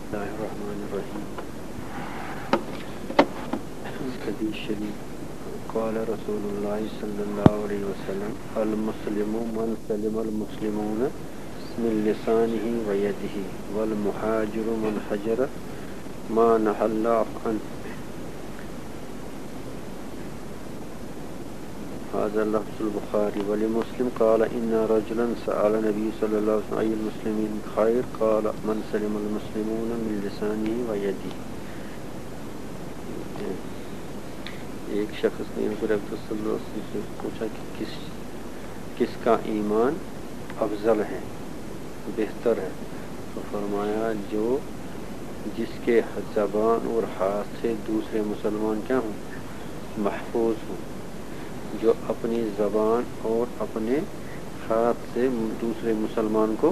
اللہ الرحمن الرحیم. حدیث شریف قال رسول اللہ صلی اللہ علیہ وسلم المسلم من سلم المسلمون من لسانه ويده والمهاجر من هجر ما نهى الله عنه. هذا لفظ البخاري. ولمسلم قال إن رجلا سأل النبي صلى الله عليه وسلم أي المسلمين خير قال من سلم المسلمون من لسانه ويده. ایک شخص نے حضور صلی اللہ علیہ وسلم سے پوچھا کہ کس کا ایمان افضل ہے، بہتر ہے؟ تو فرمایا جس کے زبان اور ہاتھ سے دوسرے مسلمان کیا ہوں؟ محفوظ ہوں. جو اپنی زبان اور اپنے ہاتھ سے دوسرے مسلمان کو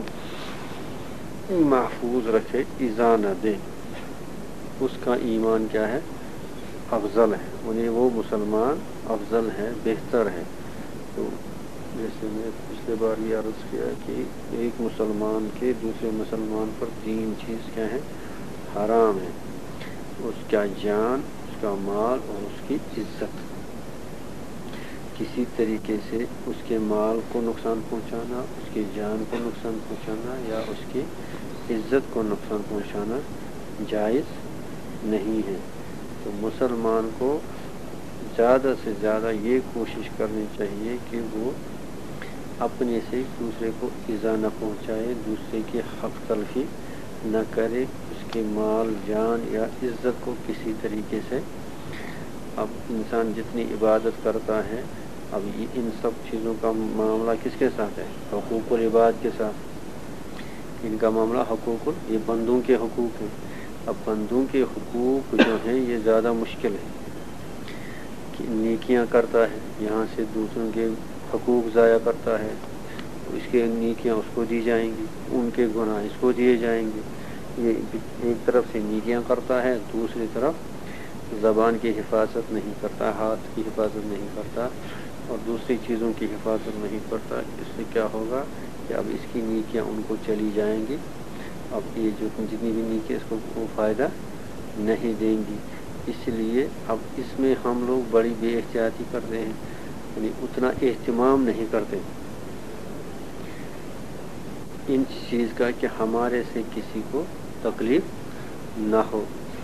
محفوظ رکھے، ایذا نہ دے، اس کا ایمان کیا ہے؟ افضل ہے. انہیں وہ مسلمان افضل ہے، بہتر ہے. تو جیسے میں پچھلے بار بھی عرض کیا کہ ایک مسلمان کے دوسرے مسلمان پر 3 چیز کیا ہے؟ حرام ہے. اس کا جان، اس کا مال اور اس کی عزت. کسی طریقے سے اس کے مال کو نقصان پہنچانا، اس کی جان کو نقصان پہنچانا یا اس کی عزت کو نقصان پہنچانا جائز نہیں ہے. تو مسلمان کو زیادہ سے زیادہ یہ کوشش کرنی چاہیے کہ وہ اپنے سے دوسرے کو ایذا نہ پہنچائے، دوسرے کی حق تلفی نہ کرے، اس کے مال، جان یا عزت کو کسی طریقے سے. اب انسان جتنی عبادت کرتا ہے، اب یہ ان سب چیزوں کا معاملہ کس کے ساتھ ہے؟ حقوق العباد کے ساتھ. ان کا معاملہ یہ بندوں کے حقوق ہیں. اب بندوں کے حقوق جو ہیں یہ زیادہ مشکل ہے. کہ نیکیاں کرتا ہے، یہاں سے دوسروں کے حقوق ضائع کرتا ہے، اس کے نیکیاں اس کو دی جائیں گی، ان کے گناہ اس کو دیے جائیں گے. یہ ایک طرف سے نیکیاں کرتا ہے، دوسری طرف زبان کی حفاظت نہیں کرتا، ہاتھ کی حفاظت نہیں کرتا اور دوسری چیزوں کی حفاظت نہیں کرتا. اس سے کیا ہوگا کہ اب اس کی نیکیاں ان کو چلی جائیں گی. اب یہ جتنی بھی نیکیاں اس کو وہ فائدہ نہیں دیں گی. اس لیے اب اس میں ہم لوگ بڑی بے احتیاطی کرتے ہیں، یعنی اتنا اہتمام نہیں کرتے ان چیز کا کہ ہمارے سے کسی کو تکلیف نہ ہو.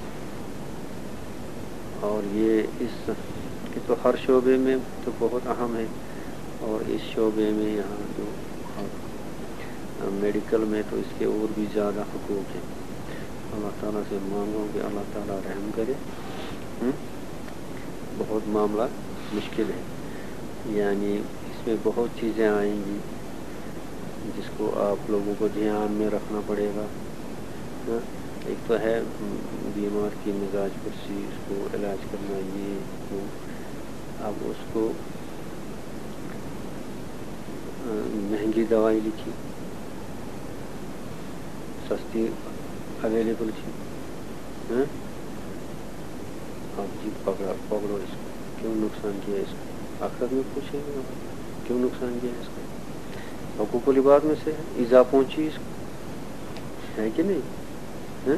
اور یہ تو ہر شعبے میں تو بہت اہم ہے، اور اس شعبے میں یہاں جو میڈیکل میں تو اس کے اور بھی زیادہ حقوق ہیں. اللہ تعالیٰ سے مانگو کہ اللہ تعالیٰ رحم کرے. بہت معاملہ مشکل ہے، یعنی اس میں بہت چیزیں آئیں گی جس کو آپ لوگوں کو دھیان میں رکھنا پڑے گا. ایک تو ہے بیمار کی مزاج پرسی، اس کو علاج کرنا، یہ اب اس کو مہنگی دوائی لکھی، سستی اویلیبل تھی، اب جی پکڑو اس کو، کیوں نقصان کیا اس کو؟ آخرت میں پوچھیں گے کیوں نقصان کیا اس کو؟ حقوق العباد میں سے ایذا پہنچی اس کو، ہے کہ نہیں؟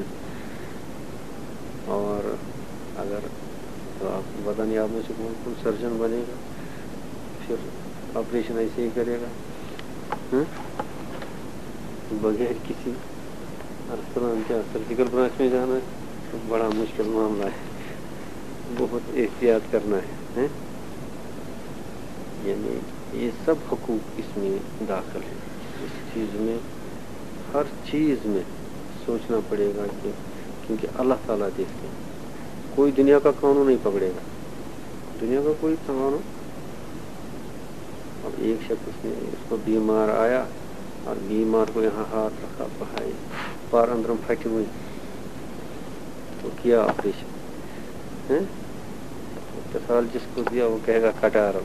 اور اگر تو آپ پتہ نہیں آپ میں سے کون سرجن بنے گا، پھر آپریشن ایسے ہی کرے گا بغیر کسی سرجیکل برانچ میں جانا ہے تو بڑا مشکل معاملہ ہے. بہت احتیاط کرنا ہے. یعنی یہ سب حقوق اس میں داخل ہیں. اس چیز میں ہر چیز میں سوچنا پڑے گا کہ کیونکہ اللہ تعالیٰ دیکھتے ہیں. کوئی دنیا کا قانون نہیں پکڑے گا، دنیا کا کوئی قانون. اب ایک شخص نے اس کو بیمار آیا اور بیمار کو یہاں ہاتھ رکھا، بہائی پار اندرم پھٹی ہوئی تو کیا آپریشن. اتصال جس کو دیا وہ کہے گا کٹارو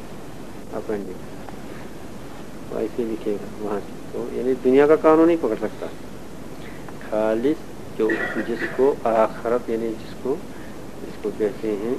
اپینڈکس، ایسے لکھے گا وہاں سے. تو یعنی دنیا کا قانون نہیں پکڑ سکتا. خالص جو جس کو آخرت، یعنی جس کو کہتے ہیں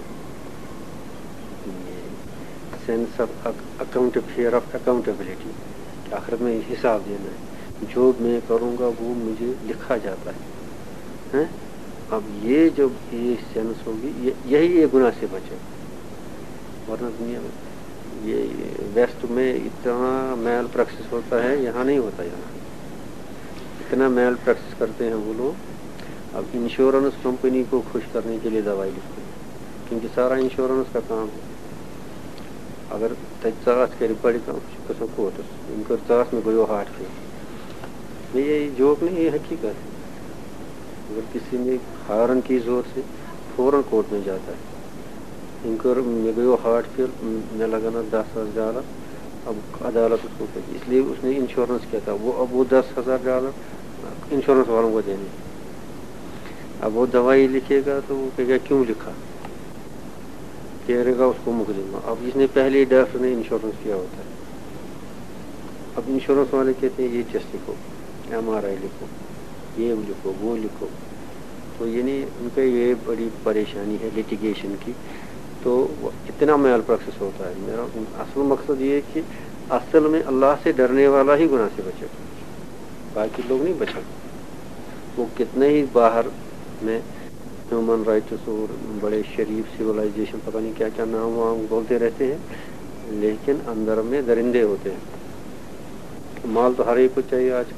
sense of fear of accountability, آخرت میں حساب دینا ہے. جو میں کروں گا وہ مجھے لکھا جاتا ہے. ہیں. اب یہ جو یہ سینس ہوگی یہی یہ گناہ سے بچے. ورنہ دنیا میں یہ ویسٹ میں اتنا میل پریکٹس ہوتا ہے, یہاں نہیں ہوتا. یہاں اتنا میل پریکٹس کرتے ہیں وہ لوگ. اب انشورنس کمپنی کو خوش کرنے کے لیے دوائی لکھتے ہیں, کیونکہ سارا انشورنس کا کام ہے. اگر ژاس کر بڑی کم گھن کوٹس ان کر ژاس میں گو ہارٹ فیل. یہ جوک نہیں, یہ حقیقت ہے. اگر کسی نے ہارن کی زور سے فوراً کورٹ میں جاتا ہے. ان کو میں گئی ہارٹ فیل, میں لگانا $10,000. اب عدالت اس کو کہی, اس لیے اس نے انشورنس کیا تھا. اب وہ $10,000 انشورنس والوں کو دینے. اب وہ دوائی لکھے گا تو وہ کہے گا کیوں لکھا, کہے گا اس کو مقدمہ. اب جس نے پہلے ڈاکٹر نے انشورنس کیا ہوتا ہے. اب انشورنس والے کہتے ہیں یہ ٹیسٹ لکھو, MRI لکھو, یہ لکھو, وہ لکھو. تو یعنی ان کا یہ بڑی پریشانی ہے لیٹیگیشن کی. تو اتنا میل پریکٹس ہوتا ہے. میرا اصل مقصد یہ ہے کہ اصل میں اللہ سے ڈرنے والا ہی گناہ سے بچے, باقی لوگ نہیں بچے. وہ کتنے ہی باہر میں ہیومن رائٹس اور بڑے شریف سویلائزیشن پتہ نہیں کیا کیا نام وام بولتے رہتے ہیں, لیکن اندر میں درندے ہوتے ہیں. مال تو ہر ایک کو چاہیے آج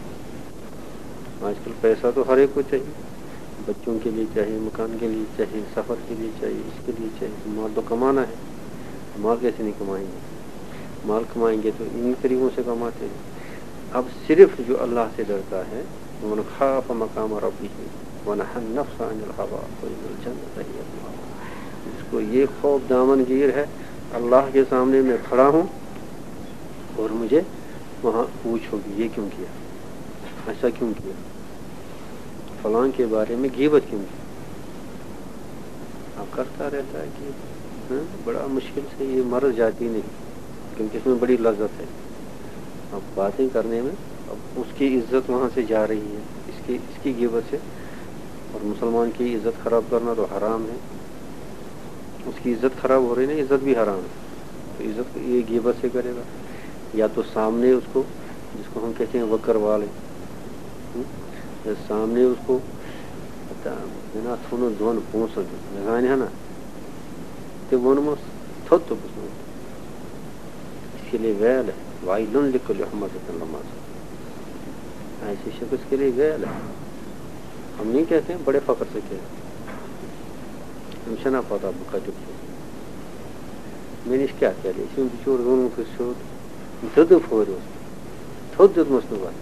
کل پیسہ تو ہر ایک کو چاہیے. بچوں کے لیے چاہیے, مکان کے لیے چاہیے, سفر کے لیے چاہیے, اس کے لیے چاہیے. مال تو کمانا ہے. مال کیسے نہیں کمائیں گے؟ مال کمائیں گے تو ان طریقوں سے کماتے ہیں. اب صرف جو اللہ سے ڈرتا ہے, من خاف مقام ربہ ونہى النفس عن الہوى فإن الجنة هي المأوى. جس کو یہ خوف دامن گیر ہے, اللہ کے سامنے میں کھڑا ہوں اور مجھے وہاں پوچھ ہوگی یہ کیوں کیا, ایسا کیوں کیا, فلاں کے بارے میں غیبت کیوں کی. اب کرتا رہتا ہے کہ بڑا مشکل سے یہ مرض جاتی نہیں, کیونکہ اس میں بڑی لذت ہے. اب باتیں کرنے میں اب اس کی عزت وہاں سے جا رہی ہے, اس کی غیبت سے. اور مسلمان کی عزت خراب کرنا تو حرام ہے. اس کی عزت خراب ہو رہی ہے, عزت بھی حرام ہے. تو عزت یہ غیبت سے کرے گا, یا تو سامنے اس کو, جس کو ہم کہتے ہیں وکر والے, سامنے اس کو نا تھوڑا دون پونسو لگانے ہے نا تو ونمس تھوت تو بس اس کے لیے ویل ہے. وائلن لکل حمزۃ لماز, ایسے شخص کے لیے ویل ہے. ہم نہیں کہتے ہیں, بڑے فخر سے کہتے ہیں. ہم شنا پتا بکا چپ میں نے کیا کیا لے بچور دونوں کو سوت دد فور تھوت دیت مس نبات.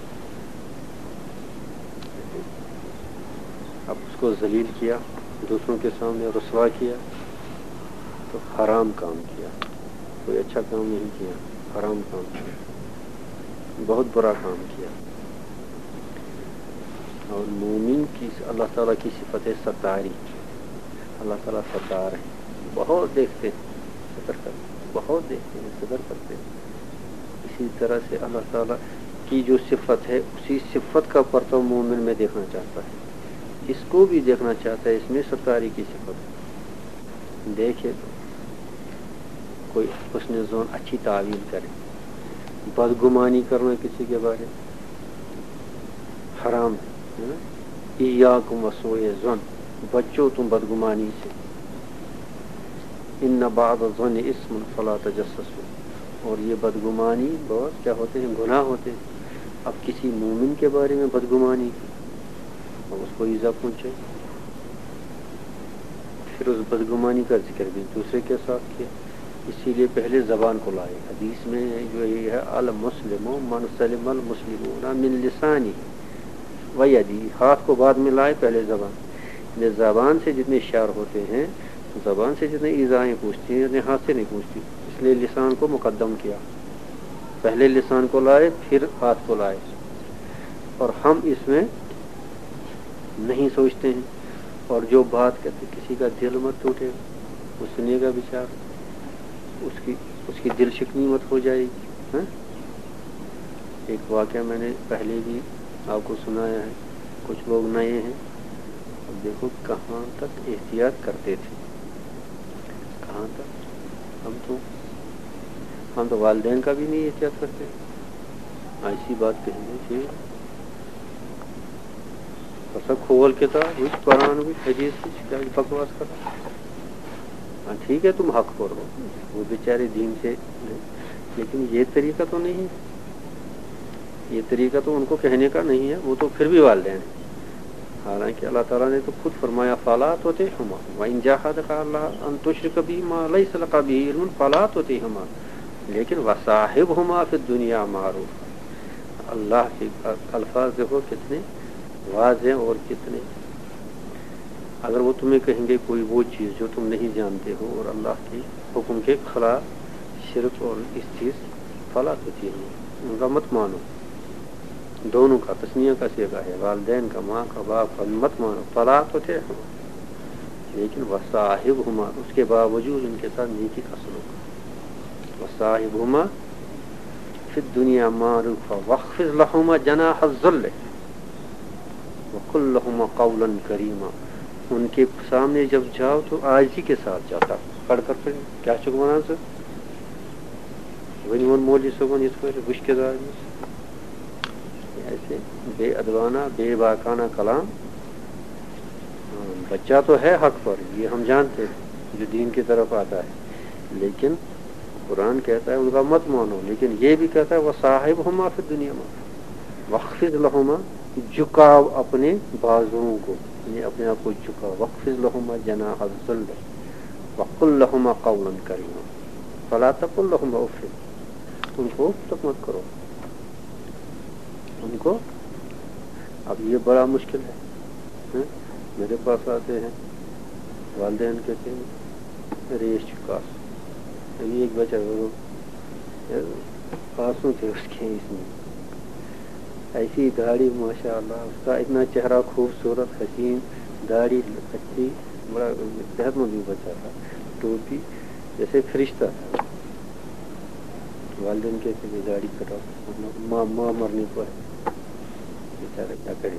اب اس کو ذلیل کیا, دوسروں کے سامنے رسوا کیا, تو حرام کام کیا. کوئی اچھا کام نہیں کیا, حرام کام کیا, بہت برا کام کیا. اور مومن کی اللہ تعالیٰ کی صفت ہے ستاری. اللہ تعالیٰ ستار ہے, بہت دیکھتے ہیں, ستر کرتے, بہت دیکھتے ہیں, ستر کرتے ہیں. اسی طرح سے اللہ تعالیٰ کی جو صفت ہے اسی صفت کا پرتو مومن میں دیکھنا چاہتا ہے. اس کو بھی دیکھنا چاہتا ہے, اس میں ستاری کی صفت ہے. دیکھے تو کوئی حسن ظن اچھی تعویل کرے. بدگمانی کرنا کسی کے بارے حرام ہے. ایاکم وسوء ظن, بچو تم بدگمانی سے. ان بعض الظن اسم فلا تجسسوا, اور یہ بدگمانی بہت کیا ہوتے ہیں, گناہ ہوتے ہیں. اب کسی مومن کے بارے میں بدگمانی کی اور اس کو ایذا پہنچے, پھر اس بدگمانی کا ذکر بھی دوسرے کے ساتھ کیا. اسی لیے پہلے زبان کو لائے. حدیث میں جو یہ ہے المسلم من سلم المسلمون من لسانی و یدی, ہاتھ کو بعد میں لائے, پہلے زبان. زبان سے جتنے شعر ہوتے ہیں, زبان سے جتنے ایذائیں پوچھتی ہیں, اتنے ہاتھ سے نہیں پوچھتی. اس لیے لسان کو مقدم کیا, پہلے لسان کو لائے پھر ہاتھ کو لائے. اور ہم اس میں نہیں سوچتے ہیں. اور جو بات کہتے کسی کا دل مت ٹوٹے, وہ سنے گا بیچارہ, اس کی دل شکنی مت ہو جائے گی. ایک واقعہ میں نے پہلے بھی آپ کو سنایا ہے. کچھ لوگ نئے ہیں, اب دیکھو کہاں تک احتیاط کرتے تھے, کہاں تک. ہم تو والدین کا بھی نہیں احتیاط کرتے. ایسی بات کہنے سے بس کھول کے تھا قرآن بھی حدیث کیا بکواس کر ہاں ٹھیک ہے تم حق پر ہو وہ بیچارے دین سے لیکن یہ طریقہ تو نہیں ہے یہ طریقہ تو ان کو کہنے کا نہیں ہے وہ تو پھر بھی والدین ہیں حالانکہ اللہ تعالیٰ نے تو خود فرمایا فلا تطعهما وان جاهداك على ان تشرك بي ما ليس لك به علم فلا تطعهما لیکن وصاحبهما في الدنيا معروف اللہ کے الفاظ دیکھو کتنے واضح اور کتنے اگر وہ تمہیں کہیں گے کوئی وہ چیز جو تم نہیں جانتے ہو اور اللہ کے حکم کے خلاف شرک اور اس چیز فلا تطعهما ان کا مت مانو دونوں کا تسنیہ کا صیغہ ہے والدین کا ماں کا باپ کا مت مانو فلا تطعهما لیکن وصاحبهما اس کے باوجود ان کے ساتھ نیکی کا سلوک وصاحبهما فی الدنیا معروفا واخفض لهما جناح الذل وقل لهما قولا کریما ان کے سامنے جب جاؤ تو عاجزی کے ساتھ جاتا پڑھ کر پھر کیا چکمانا سے ونی ون مولی سگون اس پر گشکے دار ایسے بے ادوانہ بے باکانہ کلام بچہ تو ہے حق پر یہ ہم جانتے ہیں جو دین کی طرف آتا ہے لیکن قرآن کہتا ہے ان کا مت مانو لیکن یہ بھی کہتا ہے وہ صاحبہما فی الدنیا میں واخفض لہما جھکاؤ اپنے بازوؤں کو یعنی اپنے آپ کو جھکاؤ واخفض لہما جناح الذل وقل لہما قولا کریما فلا تقل لہما اف ان کو تک مت کرو ان کو اب یہ بڑا مشکل ہے میرے پاس آتے ہیں والدین کہتے ہیں ریش چکاس ابھی ایک بچہ آنسو تھے اس کے اس میں ایسی داڑھی ماشاء اللہ اس کا اتنا چہرہ خوبصورت حسین داڑھی اچھی بڑا صحت مند بھی بچہ تھا ٹوپی جیسے فرشتہ تھا والدین کہتے ہیں داڑھی کٹاؤ ماں مرنے کو ہے بیچارہ کیا کرے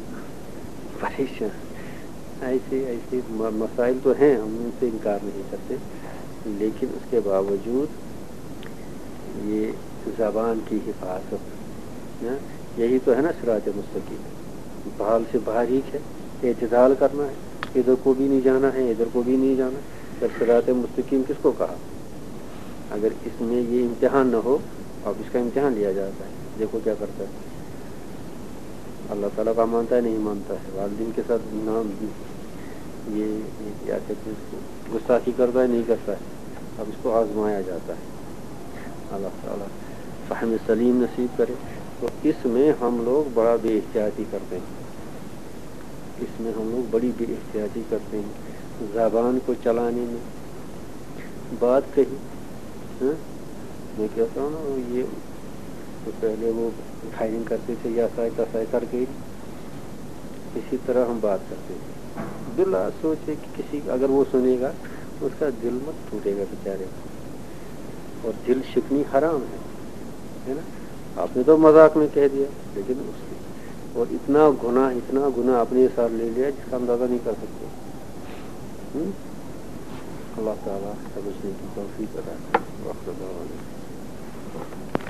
پریشان ایسے مسائل تو ہیں ہم ان سے انکار نہیں کرتے لیکن اس کے باوجود یہ زبان کی حفاظت یہی تو ہے نا صراط مستقیم بحال سے باریک ہے اعتدال کرنا ہے ادھر کو بھی نہیں جانا ہے ادھر کو بھی نہیں جانا پھر صراط مستقیم کس کو کہا اگر اس میں یہ امتحان نہ ہو اب اس کا امتحان لیا جاتا ہے دیکھو کیا کرتا ہے اللہ تعالیٰ کا مانتا ہے نہیں مانتا ہے والدین کے ساتھ نام یہ کیا کہتے ہیں گستاخی کرتا ہے نہیں کرتا ہے اب اس کو آزمایا جاتا ہے اللہ تعالیٰ فہم سلیم نصیب کرے تو اس میں ہم لوگ بڑا بے احتیاطی کرتے ہیں اس میں ہم لوگ بڑی بے احتیاطی کرتے ہیں زبان کو چلانے میں بات کہی میں کہتا ہوں نا یہ تو پہلے وہ فائرنگ کرتے تھے یا سائے کر کے اسی طرح ہم بات کرتے تھے بلا سوچے کہ کسی اگر وہ سنے گا اس کا دل مت ٹوٹے گا بیچارے اور دل شکنی حرام ہے نا آپ نے تو مذاق میں کہہ دیا لیکن اس کی اور اتنا گناہ اپنے ساتھ لے لیا جس کا اندازہ نہیں کر سکتے اللہ تعالیٰ سمجھنے کی توفیق عطا کرے وقت